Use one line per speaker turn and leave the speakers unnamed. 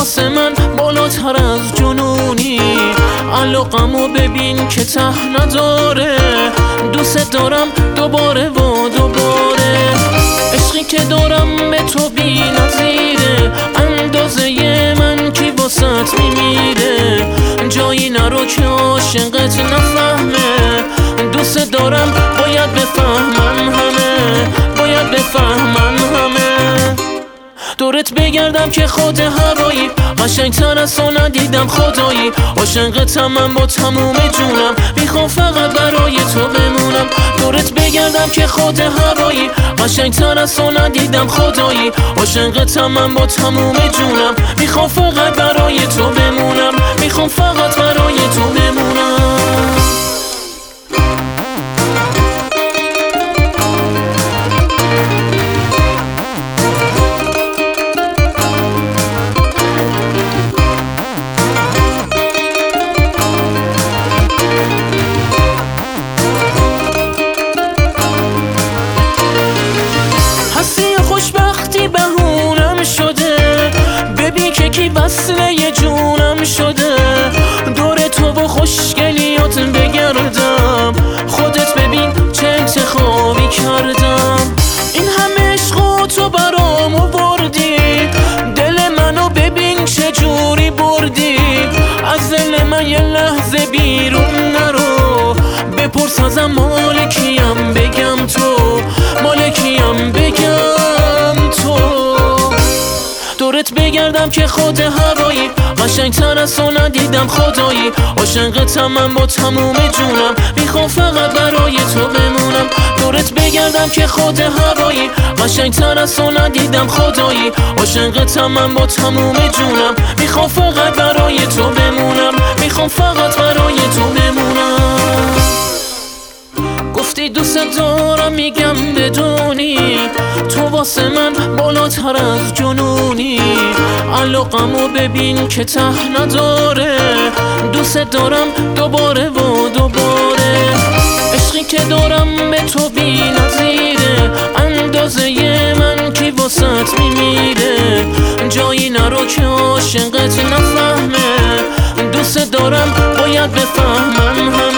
واسه من بالاتر از جنونی. علاقمو ببین که ته نداره، دوست دارم دوباره و دوباره. عشقی که دارم به تو بی نظیره، اندازه من کی واسط میمیره. جایی نرو که عاشقت نفهمه، دوست دارم باید بفهمن همه، باید بفهمن همه. دورت بگردم که خود هوایی، قشنگتر از تو ندیدم خدایی. عاشقتم من با تموم جونم، میخوام فقط برای تو بمونم. دورت بگردم که خود هوایی، قشنگتر از تو ندیدم خدایی. عاشقتم من با تموم جونم، میخوام فقط برای تو بمونم، میخوام فقط برای تو بمونم. هستی خوشبختی بهونم شده، ببین که کی وصله جونم شده. دور تو و خوشگلیات بگردم، خودت ببین چه انتخابی کردم. این همه عشق تو برام آوردی، دل منو ببین چه جوری بردی. از دل من یه لحظه بیرون نرو، بپرس ازم مالکیم بگم تو، مالکیم بگم تو. دورت بگردم که خود هوایی، قشنگتر از تو ندیدم خدایی. عاشقتم من با تموم جونم، میخوام فقط برای تو بمونم. دورت بگردم که خود هوایی، قشنگتر از تو ندیدم خدایی. عاشقتم من با تموم جونم، میخوام فقط برای تو بمونم، میخوام فقط برای تو بمونم. گفتی دوست دارم میگم بدونی، تو واسه من بالاتر از جنونی. علاقمو ببین که ته نداره، دوست دارم دوباره و دوباره. عشقی که دارم به تو بی نظیره، اندازه من کی واسط میمیره. جایی نرو که عاشقت نفهمه، دوست دارم باید بفهمن